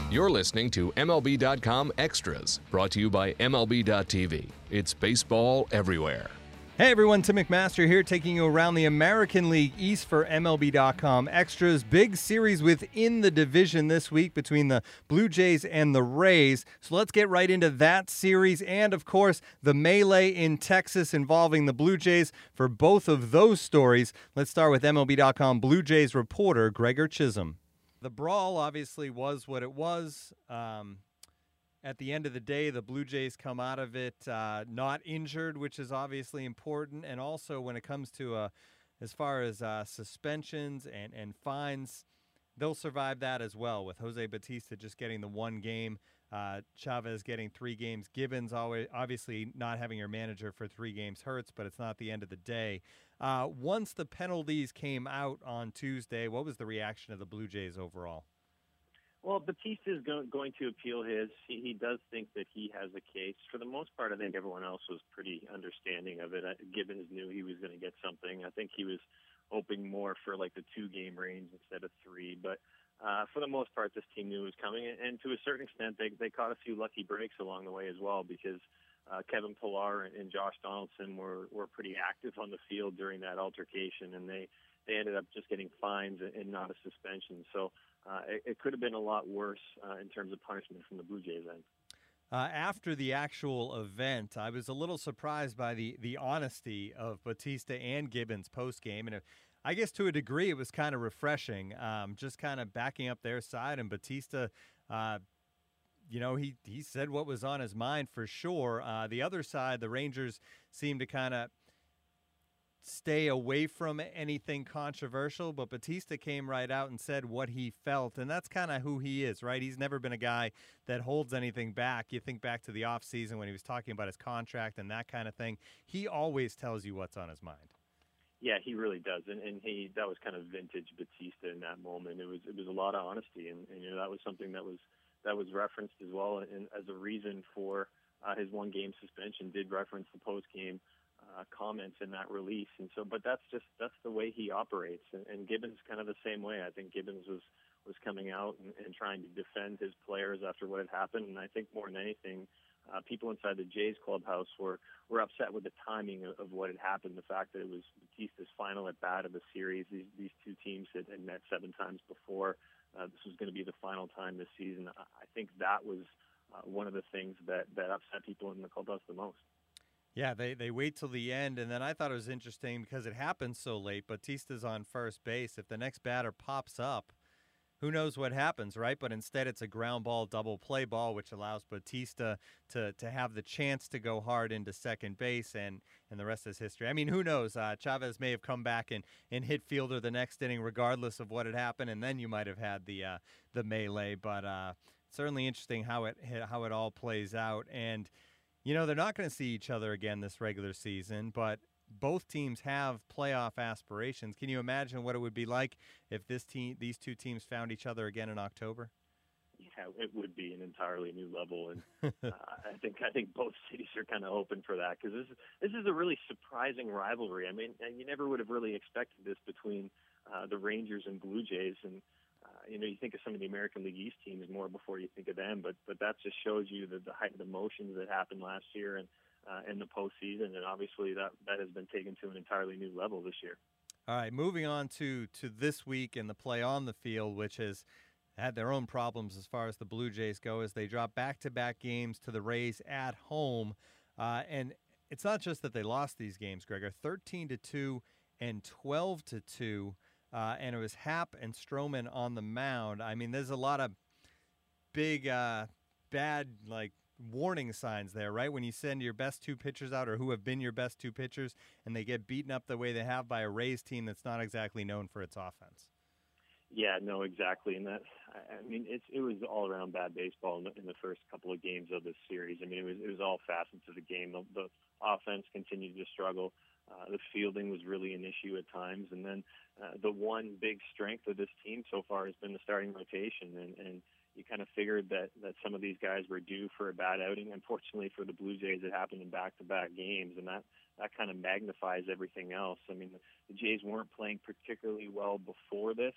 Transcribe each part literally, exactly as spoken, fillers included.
You're listening to M L B dot com Extras, brought to you by M L B dot T V. It's baseball everywhere. Hey everyone, Tim McMaster here, taking you around the American League East for M L B dot com Extras. Big series within the division this week between the Blue Jays and the Rays. So let's get right into that series and, of course, the melee in Texas involving the Blue Jays. For both of those stories, let's start with M L B dot com Blue Jays reporter Gregor Chisholm. The brawl obviously was what it was. Um... At the end of the day, the Blue Jays come out of it uh, not injured, which is obviously important. And also when it comes to uh, as far as uh, suspensions and, and fines, they'll survive that as well, with Jose Bautista just getting the one game, uh, Chavez getting three games. Gibbons, always, obviously not having your manager for three games hurts, but it's not the end of the day. Uh, once the penalties came out on Tuesday, what was the reaction of the Blue Jays overall? Well, Bautista is go- going to appeal his. He, he does think that he has a case. For the most part, I think everyone else was pretty understanding of it. Uh, Gibbons knew he was going to get something. I think he was hoping more for like the two-game range instead of three. But uh, for the most part, this team knew it was coming. And to a certain extent, they, they caught a few lucky breaks along the way as well, because uh, Kevin Pillar and, and Josh Donaldson were, were pretty active on the field during that altercation, and they, they ended up just getting fines and, and not a suspension. So Uh, it, it could have been a lot worse uh, in terms of punishment from the Blue Jays end. Uh, after the actual event, I was a little surprised by the, the honesty of Bautista and Gibbons post-game. And it, I guess to a degree it was kind of refreshing, um, just kind of backing up their side. And Bautista, uh, you know, he, he said what was on his mind for sure. Uh, the other side, the Rangers seemed to kind of stay away from anything controversial, but Bautista came right out and said what he felt, and that's kind of who he is, right? He's never been a guy that holds anything back. You think back to the offseason when he was talking about his contract and that kind of thing. He always tells you what's on his mind. Yeah, he really does, and, and he that was kind of vintage Bautista in that moment. It was it was a lot of honesty, and, and you know that was something that was that was referenced as well, and as a reason for uh, his one game suspension. Did reference the post game Uh, comments in that release, and so, but that's just that's the way he operates. And, and Gibbons kind of the same way. I think Gibbons was was coming out and, and trying to defend his players after what had happened. And I think more than anything, uh, people inside the Jays clubhouse were were upset with the timing of, of what had happened. The fact that it was Bautista's final at bat of the series. These these two teams had, had met seven times before. Uh, this was going to be the final time this season. I, I think that was uh, one of the things that that upset people in the clubhouse the most. Yeah, they, they wait till the end, and then I thought it was interesting because it happened so late. Bautista's on first base. If the next batter pops up, who knows what happens, right? But instead it's a ground ball, double play ball, which allows Bautista to to have the chance to go hard into second base, and, and the rest is history. I mean, who knows? Uh, Chavez may have come back and, and hit fielder the next inning regardless of what had happened, and then you might have had the uh, the melee. But uh, certainly interesting how it how it all plays out. And you know, they're not going to see each other again this regular season, but both teams have playoff aspirations. Can you imagine what it would be like if this team, these two teams found each other again in October? Yeah, it would be an entirely new level, and uh, I think I think both cities are kind of hoping for that, because this is this is a really surprising rivalry. I mean, you never would have really expected this between uh, the Rangers and Blue Jays, and Uh, you know, you think of some of the American League East teams more before you think of them, but but that just shows you the, the height of emotions that happened last year and uh, in the postseason, and obviously that, that has been taken to an entirely new level this year. All right, moving on to, to this week and the play on the field, which has had their own problems as far as the Blue Jays go, as they drop back-to-back games to the Rays at home. Uh, and it's not just that they lost these games, Gregor, thirteen to two and twelve to two. Uh, and it was Happ and Stroman on the mound. I mean, there's a lot of big, uh, bad, like, warning signs there, right? When you send your best two pitchers out, or who have been your best two pitchers, and they get beaten up the way they have by a Rays team that's not exactly known for its offense. Yeah, no, exactly. And that, I mean, it's, it was all around bad baseball in the, in the first couple of games of this series. I mean, it was, it was all facets of the game. The, the offense continued to struggle. Uh, the fielding was really an issue at times. And then uh, the one big strength of this team so far has been the starting rotation. And, and you kind of figured that, that some of these guys were due for a bad outing. Unfortunately for the Blue Jays, it happened in back-to-back games, and that, that kind of magnifies everything else. I mean, the, the Jays weren't playing particularly well before this.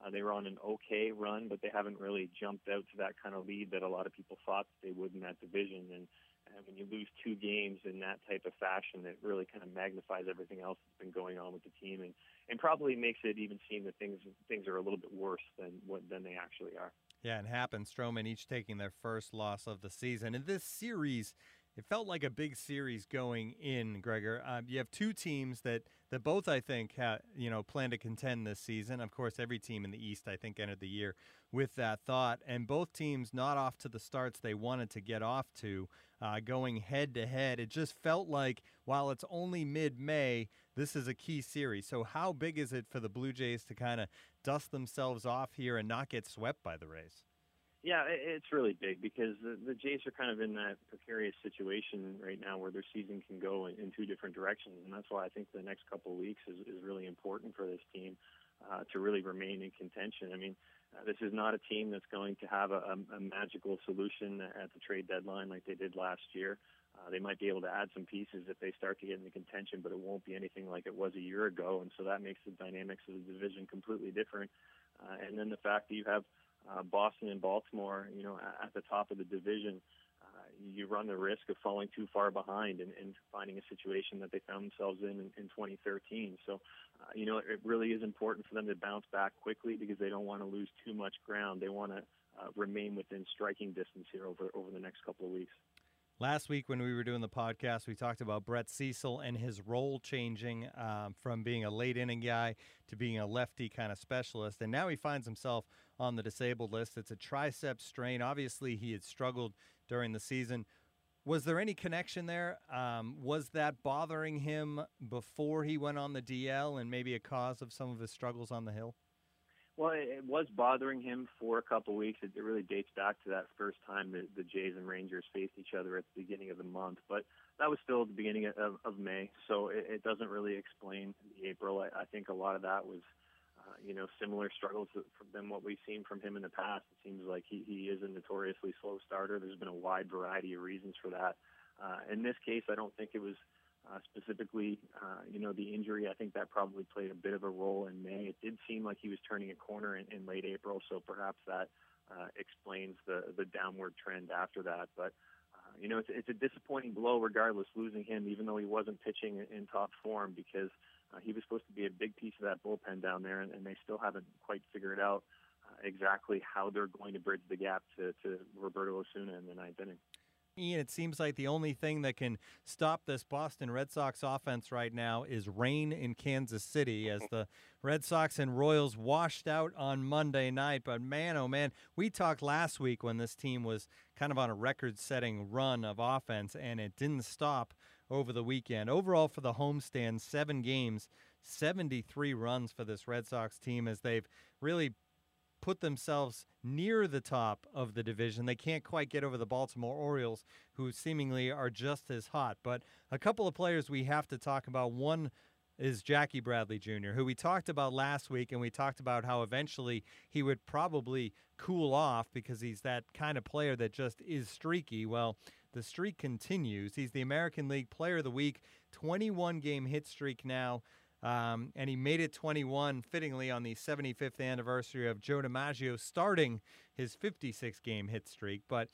Uh, they were on an okay run, but they haven't really jumped out to that kind of lead that a lot of people thought that they would in that division. And, and when you lose two games in that type of fashion, it really kind of magnifies everything else that's been going on with the team, and, and probably makes it even seem that things things are a little bit worse than what than they actually are. Yeah, and Happ and Stroman each taking their first loss of the season. In this series, it felt like a big series going in, Gregor. Um, you have two teams that, that both, I think, ha, you know, plan to contend this season. Of course, every team in the East, I think, entered the year with that thought. And both teams not off to the starts they wanted to get off to, uh, going head-to-head. It just felt like, while it's only mid-May, this is a key series. So how big is it for the Blue Jays to kind of dust themselves off here and not get swept by the Rays? Yeah, it's really big because the, the Jays are kind of in that precarious situation right now where their season can go in, in two different directions, and that's why I think the next couple of weeks is, is really important for this team uh, to really remain in contention. I mean, uh, this is not a team that's going to have a, a, a magical solution at the trade deadline like they did last year. Uh, they might be able to add some pieces if they start to get into contention, but it won't be anything like it was a year ago, and so that makes the dynamics of the division completely different. Uh, and then the fact that you have Uh, Boston and Baltimore, you know, at, at the top of the division, uh, you run the risk of falling too far behind and, and finding a situation that they found themselves in in, in twenty thirteen. So, uh, you know, it really is important for them to bounce back quickly because they don't want to lose too much ground. They want to uh, remain within striking distance here over over the next couple of weeks. Last week when we were doing the podcast, we talked about Brett Cecil and his role changing um, from being a late inning guy to being a lefty kind of specialist. And now he finds himself on the disabled list. It's a tricep strain. Obviously, he had struggled during the season. Was there any connection there? Um, was that bothering him before he went on the D L and maybe a cause of some of his struggles on the hill? Well, it was bothering him for a couple of weeks. It really dates back to that first time that the Jays and Rangers faced each other at the beginning of the month. But that was still at the beginning of, of May, so it, it doesn't really explain the April. I, I think a lot of that was, uh, you know, similar struggles than what we've seen from him in the past. It seems like he, he is a notoriously slow starter. There's been a wide variety of reasons for that. Uh, in this case, I don't think it was Uh, specifically, uh, you know, the injury. I think that probably played a bit of a role in May. It did seem like he was turning a corner in, in late April, so perhaps that uh, explains the, the downward trend after that. But, uh, you know, it's, it's a disappointing blow regardless, losing him, even though he wasn't pitching in, in top form, because uh, he was supposed to be a big piece of that bullpen down there, and, and they still haven't quite figured out uh, exactly how they're going to bridge the gap to, to Roberto Osuna in the ninth inning. Ian, it seems like the only thing that can stop this Boston Red Sox offense right now is rain in Kansas City, as the Red Sox and Royals washed out on Monday night. But man, oh man, we talked last week when this team was kind of on a record-setting run of offense, and it didn't stop over the weekend. Overall for the homestand, seven games, seventy-three runs for this Red Sox team as they've really put themselves near the top of the division. They can't quite get over the Baltimore Orioles, who seemingly are just as hot. But a couple of players we have to talk about. One is Jackie Bradley Junior, who we talked about last week, and we talked about how eventually he would probably cool off because he's that kind of player that just is streaky. Well, the streak continues. He's the American League Player of the Week, twenty-one game hit streak now. Um, and he made it twenty-one, fittingly, on the seventy-fifth anniversary of Joe DiMaggio starting his fifty-six game hit streak. But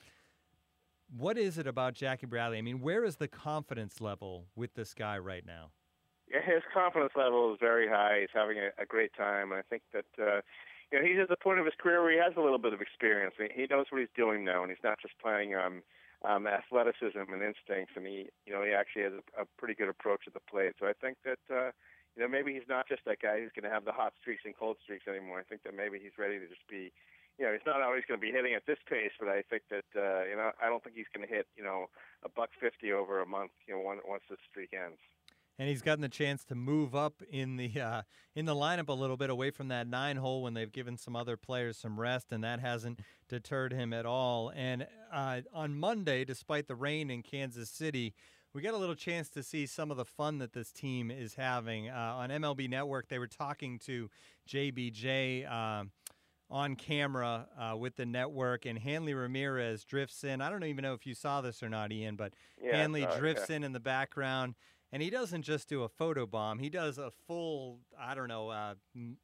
what is it about Jackie Bradley? I mean, where is the confidence level with this guy right now? Yeah, his confidence level is very high. He's having a, a great time. I think that uh, you know, he's at the point of his career where he has a little bit of experience. He knows what he's doing now, and he's not just playing um, um, athleticism and instincts. And he, you know, he actually has a, a pretty good approach at the plate. So I think that. Uh, You know, maybe he's not just that guy who's going to have the hot streaks and cold streaks anymore. I think that maybe he's ready to just be, you know, he's not always going to be hitting at this pace, but I think that, uh, you know, I don't think he's going to hit, you know, a buck fifty over a month, you know, once, once this streak ends. And he's gotten the chance to move up in the uh, in the lineup a little bit away from that nine hole when they've given some other players some rest, and that hasn't deterred him at all. And uh, on Monday, despite the rain in Kansas City, we got a little chance to see some of the fun that this team is having. Uh, on M L B Network, they were talking to J B J uh, on camera uh, with the network, and Hanley Ramirez drifts in. I don't even know if you saw this or not, Ian, but yeah, Hanley uh, drifts yeah. in in the background, and he doesn't just do a photo bomb. He does a full, I don't know, uh,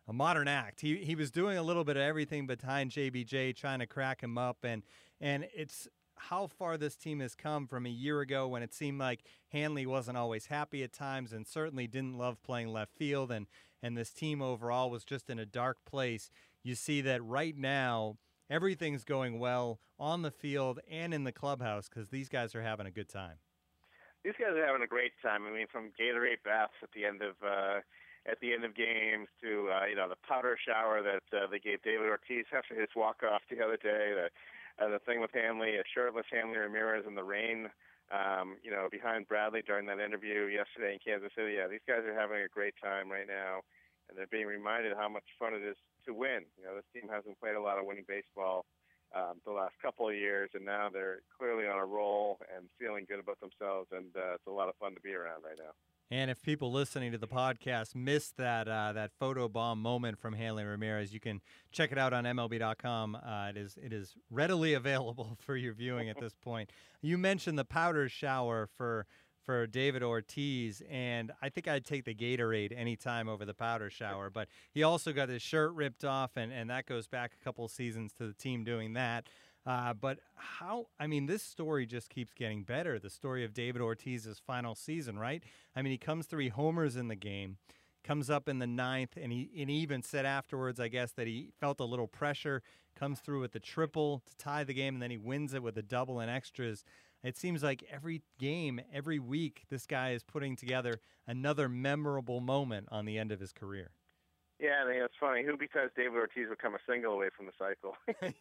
a modern act. He he was doing a little bit of everything behind J B J, trying to crack him up, and and it's how far this team has come from a year ago when it seemed like Hanley wasn't always happy at times and certainly didn't love playing left field, and and this team overall was just in a dark place. You see that right now everything's going well on the field and in the clubhouse because these guys are having a good time. These guys are having a great time. I mean, from Gatorade baths at the end of uh, at the end of games to uh, you know the powder shower that uh, they gave David Ortiz after his walk off the other day. The uh, the thing with Hanley, a shirtless Hanley Ramirez in the rain, um, you know, behind Bradley during that interview yesterday in Kansas City. Yeah, these guys are having a great time right now, and they're being reminded how much fun it is to win. You know, this team hasn't played a lot of winning baseball um, the last couple of years, and now they're clearly on a roll and feeling good about themselves, and uh, it's a lot of fun to be around right now. And if people listening to the podcast missed that uh, that photo bomb moment from Hanley Ramirez, you can check it out on M L B dot com. Uh, it is it is readily available for your viewing at this point. You mentioned the powder shower for for David Ortiz, and I think I'd take the Gatorade anytime over the powder shower. But he also got his shirt ripped off, and, and that goes back a couple seasons to the team doing that. Uh, but how, I mean, this story just keeps getting better, the story of David Ortiz's final season, right? I mean, he comes three homers in the game, comes up in the ninth, and he, and he even said afterwards, I guess, that he felt a little pressure, comes through with the triple to tie the game, and then he wins it with a double and extras. It seems like every game, every week, this guy is putting together another memorable moment on the end of his career. Yeah, I think it's funny. Who because David Ortiz would come a single away from the cycle?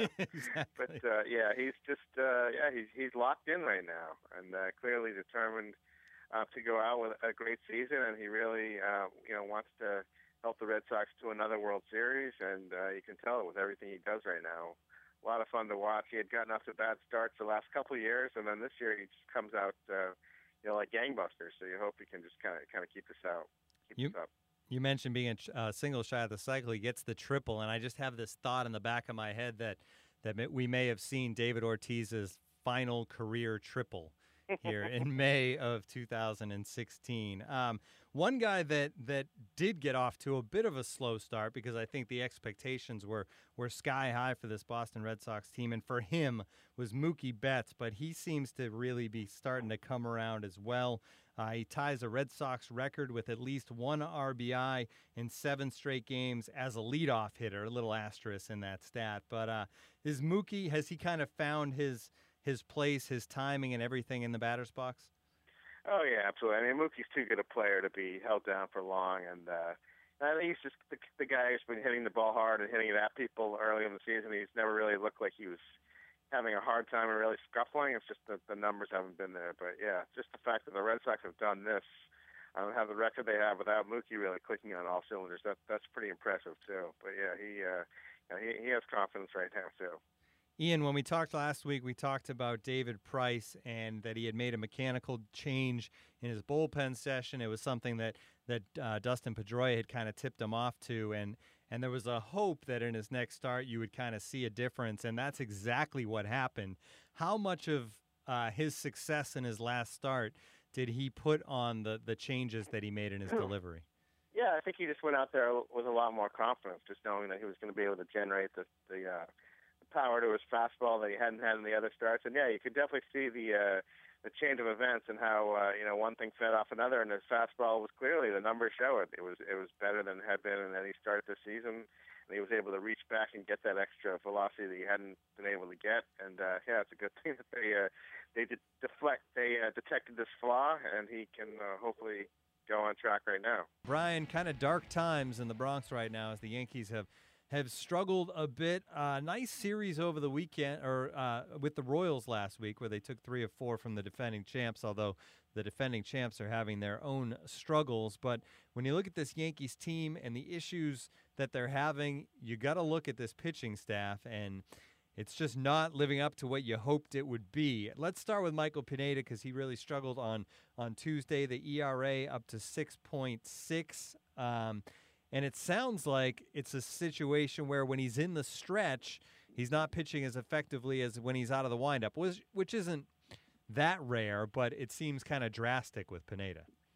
Exactly. But uh, yeah, he's just uh, yeah he's he's locked in right now, and uh, clearly determined uh, to go out with a great season. And he really uh, you know wants to help the Red Sox to another World Series, and uh, you can tell it with everything he does right now. A lot of fun to watch. He had gotten off to bad starts the last couple of years, and then this year he just comes out uh, you know like gangbusters. So you hope he can just kind of kind of keep this out, keep you- this up. You mentioned being a uh, single shy of the cycle. He gets the triple, and I just have this thought in the back of my head that that we may have seen David Ortiz's final career triple here in May of two thousand sixteen. Um, one guy that that did get off to a bit of a slow start because I think the expectations were were sky high for this Boston Red Sox team, and for him was Mookie Betts, but he seems to really be starting to come around as well. Uh, he ties a Red Sox record with at least one R B I in seven straight games as a leadoff hitter. A little asterisk in that stat. But uh, is Mookie, has he kind of found his his place, his timing, and everything in the batter's box? Oh, yeah, absolutely. I mean, Mookie's too good a player to be held down for long. And uh, I think he's just the, the guy who's been hitting the ball hard and hitting it at people early in the season. He's never really looked like he was having a hard time and really scuffling. It's just that the numbers haven't been there. But, yeah, just the fact that the Red Sox have done this, um, have the record they have without Mookie really clicking on all cylinders, that, that's pretty impressive, too. But, yeah, he, uh, you know, he, he has confidence right now, too. Ian, when we talked last week, we talked about David Price and that he had made a mechanical change in his bullpen session. It was something that that uh, Dustin Pedroia had kind of tipped him off to, and and there was a hope that in his next start you would kind of see a difference, and that's exactly what happened. How much of uh, his success in his last start did he put on the, the changes that he made in his delivery? Yeah, I think he just went out there with a lot more confidence, just knowing that he was going to be able to generate the the uh, power to his fastball that he hadn't had in the other starts. And, yeah, you could definitely see the uh, the change of events and how, uh, you know, one thing fed off another, and his fastball was clearly, the numbers show it. It was it was better than it had been in any start this season, and he was able to reach back and get that extra velocity that he hadn't been able to get. And, uh, yeah, it's a good thing that they uh, they did deflect, they uh, detected this flaw, and he can uh, hopefully go on track right now. Brian, kind of dark times in the Bronx right now as the Yankees have have struggled a bit. Uh, nice series over the weekend, or uh, with the Royals last week, where they took three of four from the defending champs, although the defending champs are having their own struggles. But when you look at this Yankees team and the issues that they're having, you got to look at this pitching staff, and it's just not living up to what you hoped it would be. Let's start with Michael Pineda because he really struggled on, on Tuesday. The E R A up to six point six. Um, And it sounds like it's a situation where when he's in the stretch, he's not pitching as effectively as when he's out of the windup, which, which isn't that rare, but it seems kind of drastic with Pineda.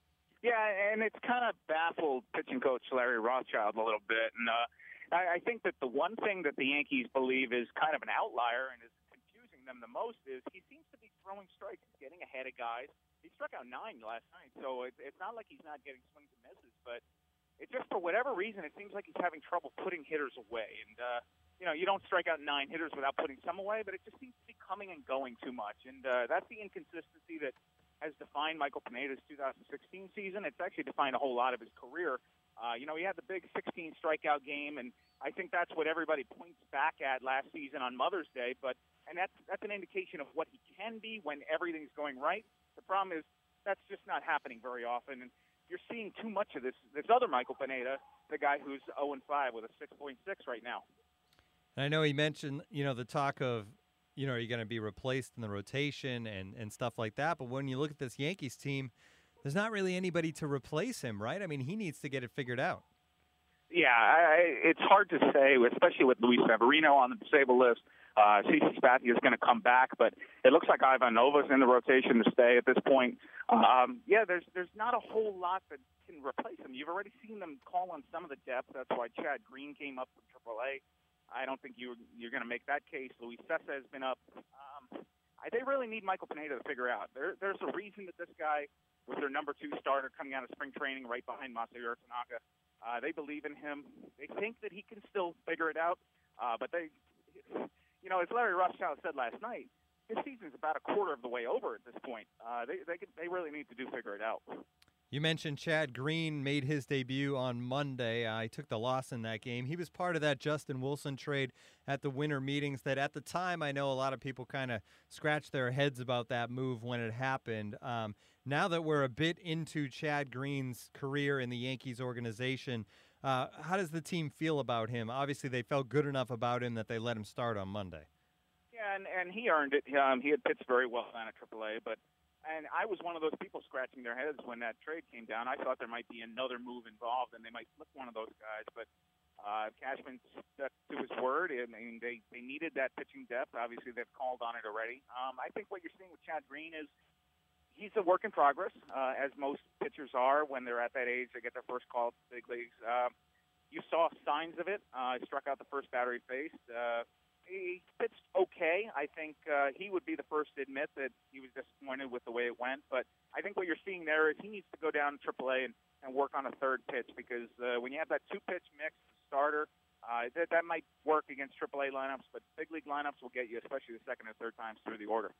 Yeah, and it's kind of baffled pitching coach Larry Rothschild a little bit. And uh, I, I think that the one thing that the Yankees believe is kind of an outlier and is confusing them the most is he seems to be throwing strikes, getting ahead of guys. He struck out nine last night, so it, it's not like he's not getting swings and misses, but it just, for whatever reason, it seems like he's having trouble putting hitters away. And, uh, you know, you don't strike out nine hitters without putting some away, but it just seems to be coming and going too much. And uh, that's the inconsistency that has defined Michael Pineda's two thousand sixteen season. It's actually defined a whole lot of his career. Uh, you know, he had the big sixteen strikeout game, and I think that's what everybody points back at last season on Mother's Day. But and that's that's an indication of what he can be when everything's going right. The problem is that's just not happening very often, and you're seeing too much of this this other Michael Pineda, the guy who's oh and five with a six point six right now. And I know he mentioned, you know, the talk of, you know, are you going to be replaced in the rotation and, and stuff like that. But when you look at this Yankees team, there's not really anybody to replace him, right? I mean, he needs to get it figured out. Yeah, I, it's hard to say, especially with Luis Severino on the disabled list. Uh, CeCe Sabathia is going to come back, but it looks like Ivan Nova's in the rotation to stay at this point. Um, yeah, there's there's not a whole lot that can replace him. You've already seen them call on some of the depth. That's why Chad Green came up from triple A. I don't think you, you're going to make that case. Luis Cessa has been up. Um, I, they really need Michael Pineda to figure out. There, there's a reason that this guy was their number two starter coming out of spring training right behind Masahiro Tanaka. Uh, they believe in him. They think that he can still figure it out. Uh, but they, you know, as Larry Rothschild said last night, his season's about a quarter of the way over at this point. Uh, they, they, could, they really need to do figure it out. You mentioned Chad Green made his debut on Monday. I uh, took the loss in that game. He was part of that Justin Wilson trade at the winter meetings that at the time I know a lot of people kind of scratched their heads about that move when it happened. Um, now that we're a bit into Chad Green's career in the Yankees organization, uh, how does the team feel about him? Obviously, they felt good enough about him that they let him start on Monday. Yeah, and, and he earned it. Um, he had pitched very well down at triple A, but And I was one of those people scratching their heads when that trade came down. I thought there might be another move involved, and they might flip one of those guys. But uh, Cashman stuck to his word. I mean, they, they needed that pitching depth. Obviously, they've called on it already. Um, I think what you're seeing with Chad Green is he's a work in progress, uh, as most pitchers are when they're at that age. They get their first call to the big leagues. Uh, you saw signs of it. Uh, he struck out the first batter he faced. Uh, He pitched okay. I think uh, he would be the first to admit that he was disappointed with the way it went. But I think what you're seeing there is he needs to go down to triple A and, and work on a third pitch because uh, when you have that two-pitch mix starter, uh, that, that might work against triple A lineups, but big league lineups will get you, especially the second or third times through the order.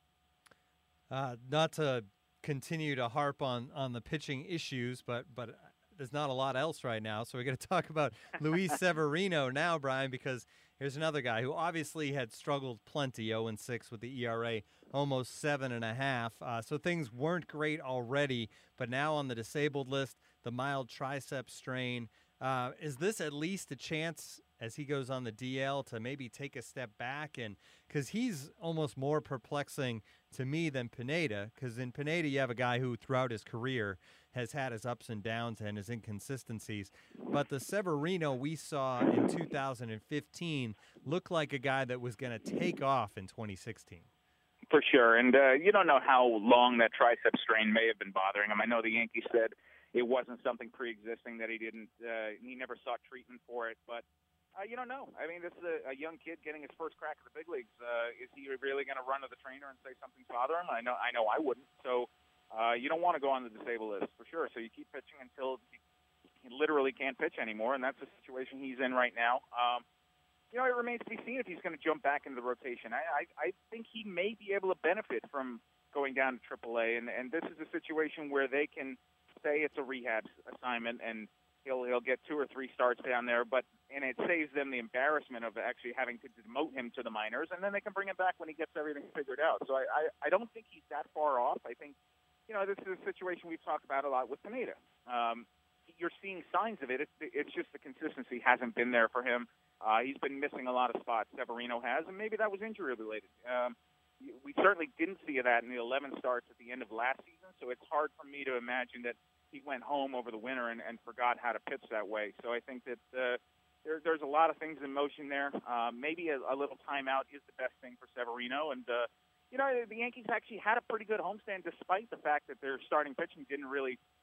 Uh, not to continue to harp on, on the pitching issues, but but there's not a lot else right now. So we're going to talk about Luis Severino now, Brian, because here's another guy who obviously had struggled plenty, oh and six with the E R A, almost seven and a half. Uh, so things weren't great already, but now on the disabled list, the mild tricep strain. Uh, is this at least a chance as he goes on the D L to maybe take a step back? And because he's almost more perplexing to me than Pineda, because in Pineda you have a guy who throughout his career has had his ups and downs and his inconsistencies. But the Severino we saw in two thousand fifteen looked like a guy that was going to take off in twenty sixteen. For sure. And uh, you don't know how long that tricep strain may have been bothering him. I know the Yankees said it wasn't something pre-existing, that he didn't, uh, he never sought treatment for it. But uh, you don't know. I mean, this is a, a young kid getting his first crack at the big leagues. Uh, is he really going to run to the trainer and say something's bothering him? I know, I know I wouldn't. So uh, you don't want to go on the disabled list for sure. So you keep pitching until he literally can't pitch anymore, and that's the situation he's in right now. Um, you know, it remains to be seen if he's going to jump back into the rotation. I, I, I think he may be able to benefit from going down to triple A, and, and this is a situation where they can say it's a rehab assignment, and he'll he'll get two or three starts down there, but and it saves them the embarrassment of actually having to demote him to the minors, and then they can bring him back when he gets everything figured out. So I, I, I don't think he's that far off. I think, you know, this is a situation we've talked about a lot with Pineda. Um, you're seeing signs of it. It's, it's just the consistency hasn't been there for him. Uh, he's been missing a lot of spots. Severino has, and maybe that was injury-related. Um, we certainly didn't see that in the eleven starts at the end of last season, so it's hard for me to imagine that he went home over the winter and, and forgot how to pitch that way. So I think that uh, there, there's a lot of things in motion there. Uh, maybe a, a little timeout is the best thing for Severino. And, uh, you know, the Yankees actually had a pretty good homestand despite the fact that their starting pitching didn't really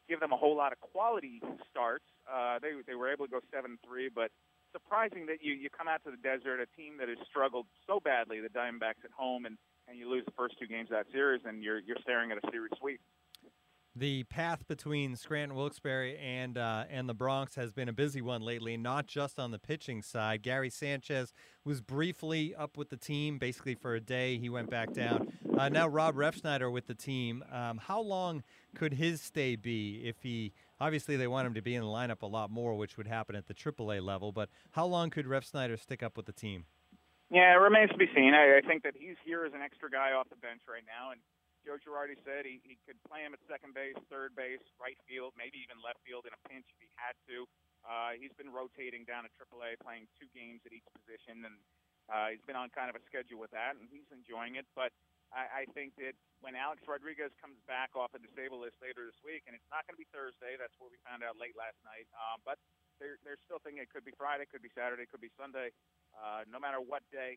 give them a whole lot of quality starts. Uh, they they were able to go seven three, but surprising that you, you come out to the desert, a team that has struggled so badly, the Diamondbacks at home, and, and you lose the first two games of that series, and you're you're staring at a series sweep. The path between Scranton Wilkes-Barre and uh, and the Bronx has been a busy one lately, not just on the pitching side. Gary Sanchez was briefly up with the team, basically for a day. He went back down. Uh, now Rob Refsnyder with the team. Um, how long could his stay be if he – obviously they want him to be in the lineup a lot more, which would happen at the triple A level, but how long could Refsnyder stick up with the team? Yeah, it remains to be seen. I, I think that he's here as an extra guy off the bench right now, and Joe Girardi said he, he could play him at second base, third base, right field, maybe even left field in a pinch if he had to. Uh, he's been rotating down at triple A, playing two games at each position, and uh, he's been on kind of a schedule with that, and he's enjoying it. But I, I think that when Alex Rodriguez comes back off a disabled list later this week, and it's not going to be Thursday, that's what we found out late last night, um, but they're, they're still thinking it could be Friday, could be Saturday, could be Sunday. Uh, no matter what day,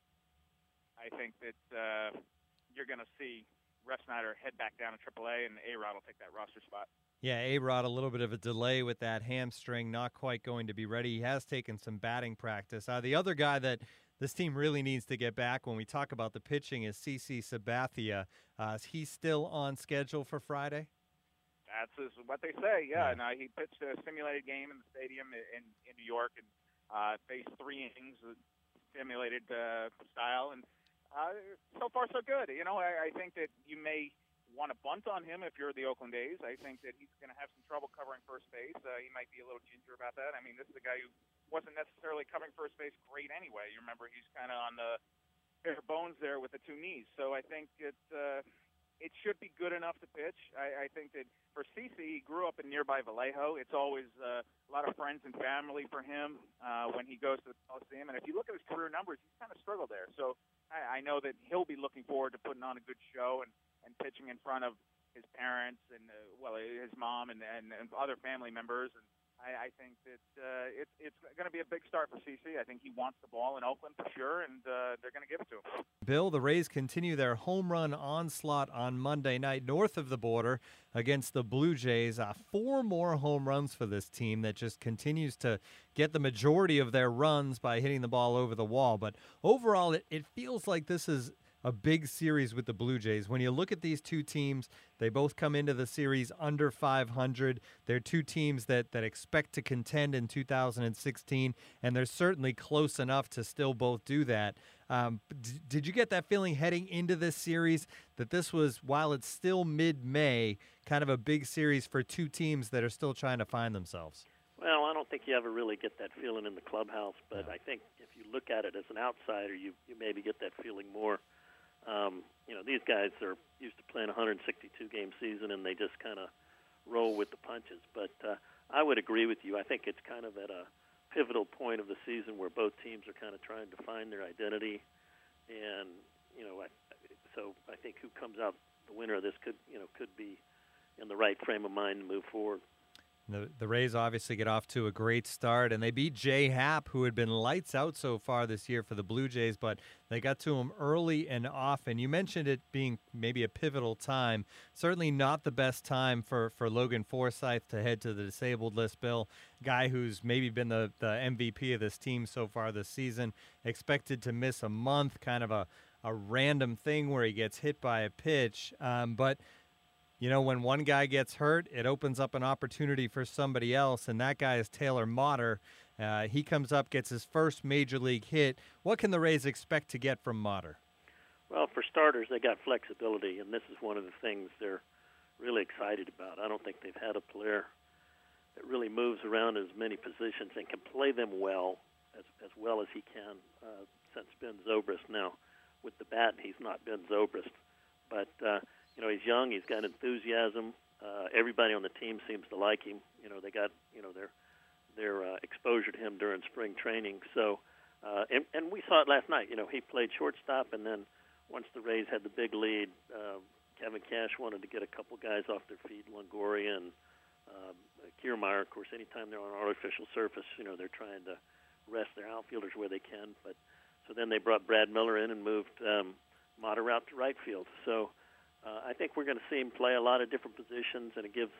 I think that uh, you're going to see Refsnyder head back down to triple A, and A-Rod will take that roster spot. Yeah, A-Rod, a little bit of a delay with that hamstring, not quite going to be ready. He has taken some batting practice. Uh, the other guy that this team really needs to get back when we talk about the pitching is CC Sabathia. Uh, is he still on schedule for Friday? That's what they say, yeah. yeah. And uh, he pitched a simulated game in the stadium in, in New York and uh, faced three innings of simulated uh, style, and Uh, so far, so good. You know, I, I think that you may want to bunt on him if you're the Oakland A's. I think that he's going to have some trouble covering first base. Uh, he might be a little ginger about that. I mean, this is a guy who wasn't necessarily covering first base great anyway. You remember he's kind of on the bare bones there with the two knees. So I think it uh, it should be good enough to pitch. I, I think that for C C, he grew up in nearby Vallejo. It's always uh, a lot of friends and family for him uh, when he goes to the Coliseum. And if you look at his career numbers, he's kind of struggled there. So I, I know that he'll be looking forward to putting on a good show and, and pitching in front of his parents and, uh, well, his mom and, and, and other family members. And I, I think that uh, it, it's going to be a big start for C C. I think he wants the ball in Oakland for sure, and uh, they're going to give it to him. Bill, the Rays continue their home run onslaught on Monday night north of the border against the Blue Jays. Uh, four more home runs for this team that just continues to get the majority of their runs by hitting the ball over the wall. But overall, it, it feels like this is a big series with the Blue Jays. When you look at these two teams, they both come into the series under five hundred. They're two teams that, that expect to contend in two thousand sixteen, and they're certainly close enough to still both do that. Um, d- did you get that feeling heading into this series that this was, while it's still mid-May, kind of a big series for two teams that are still trying to find themselves? Well, I don't think you ever really get that feeling in the clubhouse, but no. I think if you look at it as an outsider, you, you maybe get that feeling more. Um, you know, these guys are used to playing a one hundred sixty-two game season, and they just kind of roll with the punches. But uh, I would agree with you. I think it's kind of at a pivotal point of the season where both teams are kind of trying to find their identity. And, you know, I, so I think who comes out the winner of this could, you know, could be in the right frame of mind to move forward. The, the Rays obviously get off to a great start, and they beat Jay Happ, who had been lights out so far this year for the Blue Jays, but they got to him early and often. You mentioned it being maybe a pivotal time. Certainly not the best time for, for Logan Forsythe to head to the disabled list, Bill. Guy who's maybe been the, the M V P of this team so far this season. Expected to miss a month, kind of a, a random thing where he gets hit by a pitch. Um, but you know, when one guy gets hurt, it opens up an opportunity for somebody else, and that guy is Taylor Motter. Uh, he comes up, gets his first major league hit. What can the Rays expect to get from Motter? Well, for starters, they got flexibility, and this is one of the things they're really excited about. I don't think they've had a player that really moves around as many positions and can play them well, as, as well as he can, uh, since Ben Zobrist. Now, with the bat, he's not Ben Zobrist, but uh, you know, he's young. He's got enthusiasm. Uh, everybody on the team seems to like him. You know, they got, you know, their their uh, exposure to him during spring training. So, uh, and, and we saw it last night. You know, he played shortstop, and then once the Rays had the big lead, uh, Kevin Cash wanted to get a couple guys off their feet, Longoria and uh, Kiermaier. Of course, anytime they're on an artificial surface, you know, they're trying to rest their outfielders where they can. But so then they brought Brad Miller in and moved um, Motter out to right field. So, Uh, I think we're going to see him play a lot of different positions, and it gives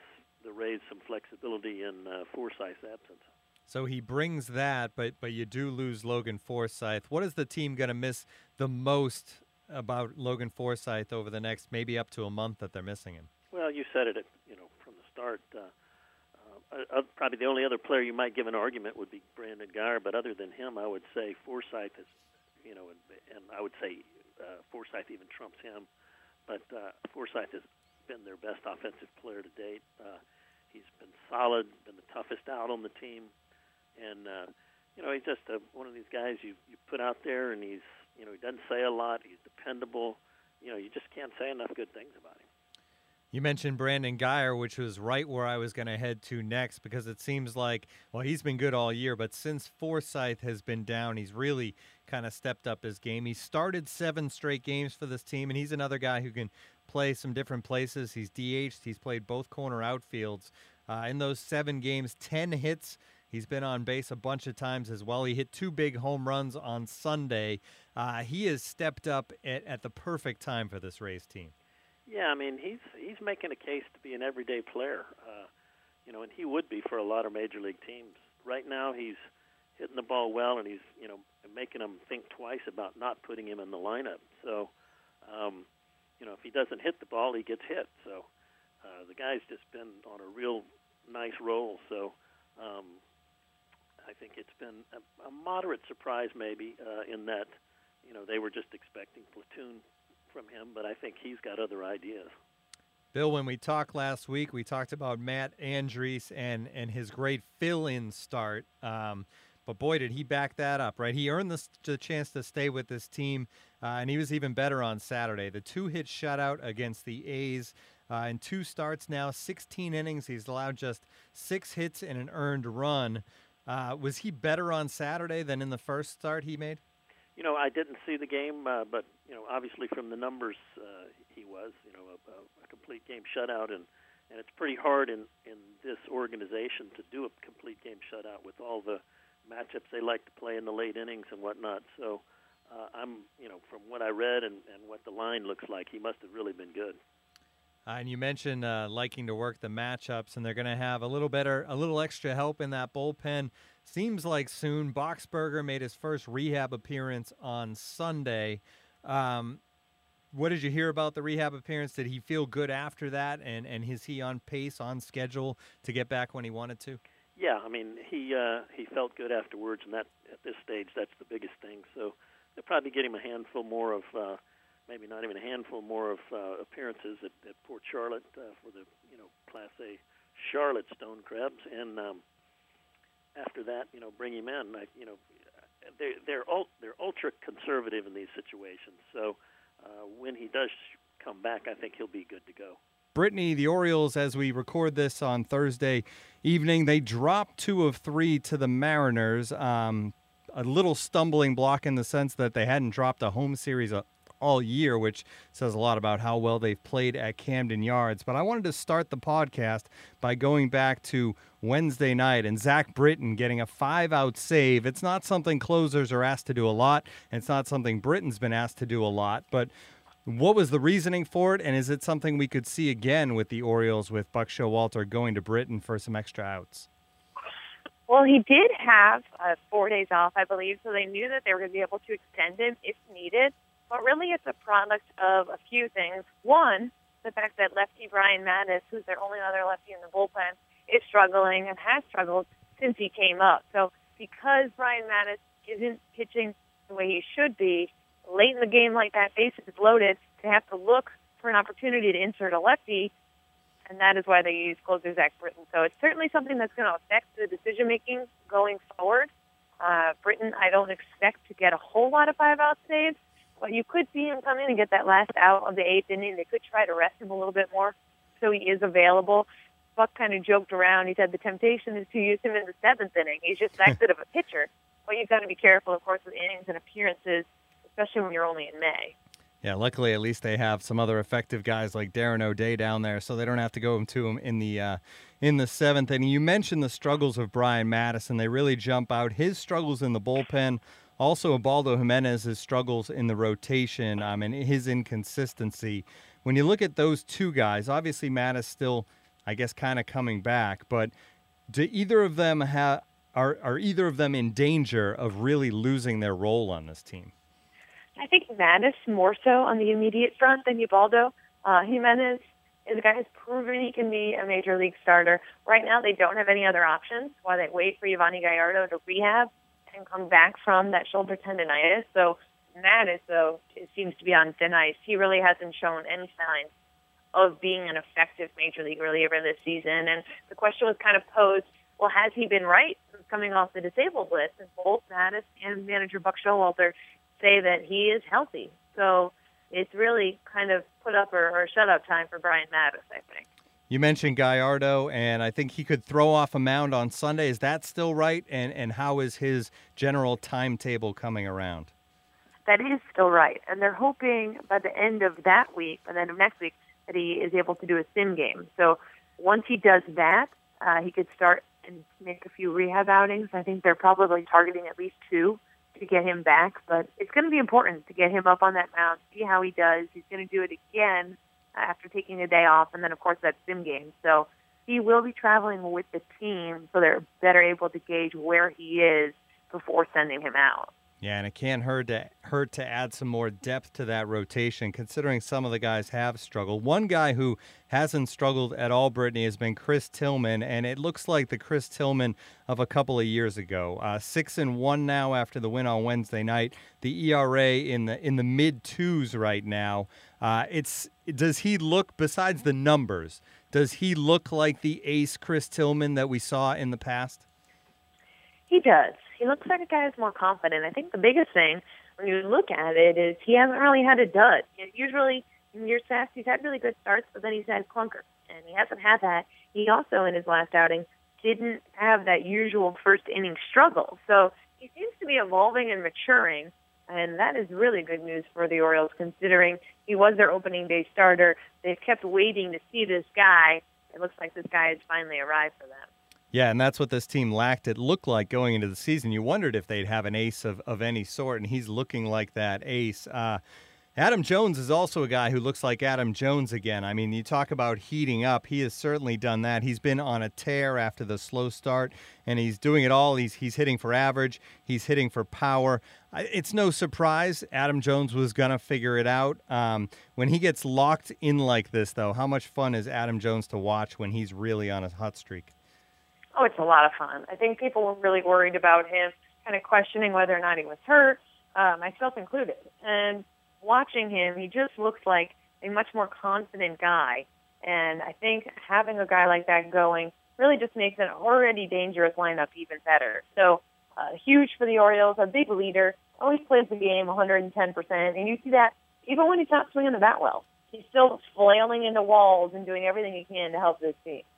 the Rays some flexibility in uh, Forsythe's absence. So he brings that, but but you do lose Logan Forsythe. What is the team going to miss the most about Logan Forsythe over the next maybe up to a month that they're missing him? Well, you said it, you know, from the start. Uh, uh, probably the only other player you might give an argument would be Brandon Guyer, but other than him, I would say Forsythe is, you know, and, and I would say uh, Forsythe even trumps him. But uh, Forsythe has been their best offensive player to date. Uh, he's been solid, been the toughest out on the team. And, uh, you know, he's just a, one of these guys you, you put out there, and he's, you know, he doesn't say a lot. He's dependable. You know, you just can't say enough good things about him. You mentioned Brandon Guyer, which was right where I was going to head to next, because it seems like, well, he's been good all year, but since Forsythe has been down, he's really kind of stepped up his game. He started seven straight games for this team, and he's another guy who can play some different places. He's D H'd. He's played both corner outfields. Uh, in those seven games, ten hits. He's been on base a bunch of times as well. He hit two big home runs on Sunday. Uh, he has stepped up at, at the perfect time for this Rays team. Yeah, I mean, he's he's making a case to be an everyday player, uh, you know, and he would be for a lot of major league teams. Right now, he's hitting the ball well, and he's, you know, making them think twice about not putting him in the lineup. So, um, you know, if he doesn't hit the ball, he gets hit. So, uh, the guy's just been on a real nice roll. So, um, I think it's been a, a moderate surprise, maybe, uh, in that, you know, they were just expecting platoon from him, but I think he's got other ideas. Bill, when we talked last week, we talked about Matt Andriese and, and his great fill-in start. Um, but, boy, did he back that up, right? He earned the, the chance to stay with this team, uh, and he was even better on Saturday. The two-hit shutout against the A's uh, in two starts now, sixteen innings. He's allowed just six hits and an earned run. Uh, was he better on Saturday than in the first start he made? You know, I didn't see the game, uh, but, you know, obviously from the numbers uh, he was, you know, a, a complete game shutout. And, and it's pretty hard in, in this organization to do a complete game shutout with all the matchups they like to play in the late innings and whatnot. So uh, I'm, you know, from what I read and, and what the line looks like, he must have really been good. Uh, and you mentioned uh, liking to work the matchups, and they're going to have a little better, a little extra help in that bullpen. Seems like soon. Boxberger made his first rehab appearance on Sunday. Um, what did you hear about the rehab appearance? Did he feel good after that, and, and is he on pace, on schedule to get back when he wanted to? Yeah, I mean, he uh, he felt good afterwards, and that at this stage, that's the biggest thing. So they'll probably get him a handful more of uh, maybe not even a handful more of uh, appearances at, at Port Charlotte uh, for the, you know, Class A Charlotte Stone Crabs, and um, after that, you know, bring him in. I, you know, they're they're ul- they're ultra conservative in these situations. So uh, when he does come back, I think he'll be good to go. Brittany, the Orioles, as we record this on Thursday evening, they dropped two of three to the Mariners. Um, a little stumbling block in the sense that they hadn't dropped a home series uh, all year, which says a lot about how well they've played at Camden Yards. But I wanted to start the podcast by going back to Wednesday night and Zach Britton getting a five-out save. It's not something closers are asked to do a lot, and it's not something Britton's been asked to do a lot. But what was the reasoning for it, and is it something we could see again with the Orioles with Buck Showalter going to Britton for some extra outs? Well, he did have uh, four days off, I believe, so they knew that they were going to be able to extend him if needed. But really, it's a product of a few things. One, the fact that lefty Brian Mattis, who's their only other lefty in the bullpen, is struggling and has struggled since he came up. So because Brian Mattis isn't pitching the way he should be, late in the game like that, bases loaded, they have to look for an opportunity to insert a lefty, and that is why they use closer Zach Britton. So it's certainly something that's going to affect the decision-making going forward. Uh, Britton, I don't expect to get a whole lot of five-out saves, but you could see him come in and get that last out of the eighth inning. They could try to rest him a little bit more so he is available. Buck kind of joked around. He said the temptation is to use him in the seventh inning. He's just that good of a pitcher. But you've got to be careful, of course, with innings and appearances, especially when you're only in May. Yeah, luckily at least they have some other effective guys like Darren O'Day down there, so they don't have to go to him in the uh, in the seventh inning. You mentioned the struggles of Brian Madison. They really jump out. His struggles in the bullpen, also Ubaldo Jimenez's struggles in the rotation, um, and his inconsistency. When you look at those two guys, obviously Mattis still I guess, kind of coming back. But do either of them have are are either of them in danger of really losing their role on this team? I think Mattis more so on the immediate front than Ubaldo. Uh, Jimenez is a guy who's proven he can be a major league starter. Right now, they don't have any other options while they wait for Yovani Gallardo to rehab and come back from that shoulder tendonitis. So Mattis, though, it seems to be on thin ice. He really hasn't shown any signs of being an effective major league reliever this season. And the question was kind of posed, well, has he been right since coming off the disabled list? And both Mattis and manager Buck Showalter say that he is healthy. So it's really kind of put up or, or shut up time for Brian Mattis, I think. You mentioned Gallardo, and I think he could throw off a mound on Sunday. Is that still right? And and how is his general timetable coming around? That is still right. And they're hoping by the end of that week, by the end of next week, that he is able to do a sim game. So once he does that, uh, he could start and make a few rehab outings. I think they're probably targeting at least two to get him back, but it's going to be important to get him up on that mound, see how he does. He's going to do it again after taking a day off, and then, of course, that sim game. So he will be traveling with the team so they're better able to gauge where he is before sending him out. Yeah, and it can't hurt to, hurt to add some more depth to that rotation, considering some of the guys have struggled. One guy who hasn't struggled at all, Brittany, has been Chris Tillman, and it looks like the Chris Tillman of a couple of years ago. Uh, six and one now after the win on Wednesday night. The E R A in the in the mid twos right now. Uh, it's does he look, besides the numbers, does he look like the ace Chris Tillman that we saw in the past? He does. He looks like a guy who's more confident. I think the biggest thing when you look at it is he hasn't really had a dud. Usually in years past, he's had really good starts, but then he's had clunkers, and he hasn't had that. He also, in his last outing, didn't have that usual first-inning struggle. So he seems to be evolving and maturing, and that is really good news for the Orioles, considering he was their opening day starter. They've kept waiting to see this guy. It looks like this guy has finally arrived for them. Yeah, and that's what this team lacked. It looked like going into the season. You wondered if they'd have an ace of, of any sort, and he's looking like that ace. Uh, Adam Jones is also a guy who looks like Adam Jones again. I mean, you talk about heating up. He has certainly done that. He's been on a tear after the slow start, and he's doing it all. He's he's hitting for average. He's hitting for power. It's no surprise Adam Jones was going to figure it out. Um, when he gets locked in like this, though, how much fun is Adam Jones to watch when he's really on a hot streak? Oh, it's a lot of fun. I think people were really worried about him, kind of questioning whether or not he was hurt, uh, myself included. And watching him, he just looks like a much more confident guy. And I think having a guy like that going really just makes an already dangerous lineup even better. So uh, huge for the Orioles, a big leader, always plays the game one hundred ten percent. And you see that even when he's not swinging the bat well. He's still flailing into walls and doing everything he can to help this team.